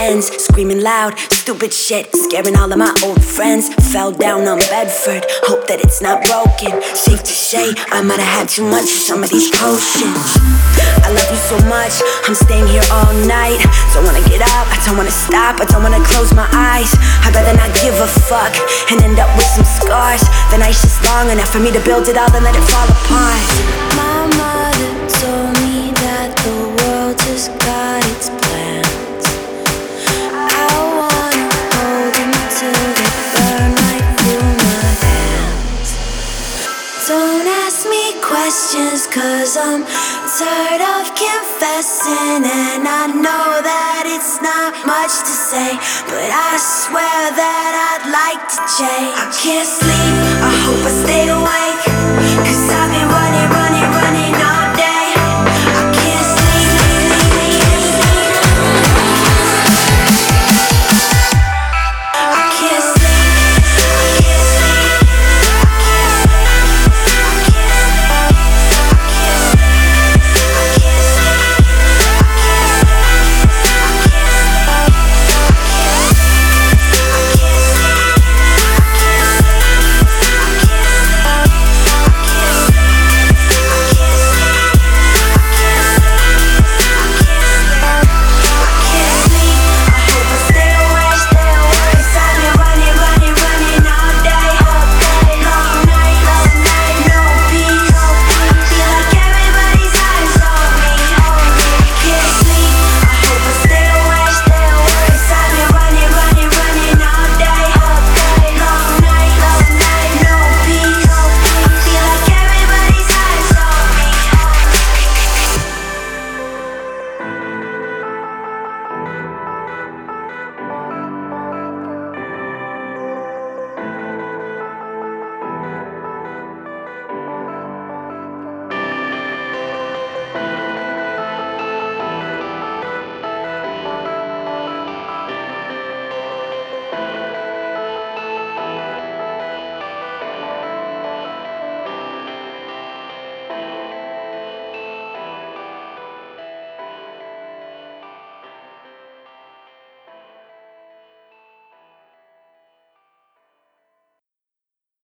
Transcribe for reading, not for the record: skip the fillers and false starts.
ends. Screaming loud, stupid shit, scaring all of my old friends. Fell down on Bedford, hope that it's not broken. Safe to say, I might have had too much of some of these potions. I love you so much, I'm staying here all night. Don't wanna get up, I don't wanna stop, I don't wanna close my eyes. I'd rather not give a fuck and end up with some scars. The night's just long enough for me to build it all and let it fall apart. My mother told me that the world just got its plans. I wanna hold them till they burn right through my hands. Don't ask me questions, cause I'm tired of confessing. And I know that it's not much to say, but I swear that I'd like to change. I can't sleep, I hope I stay awake.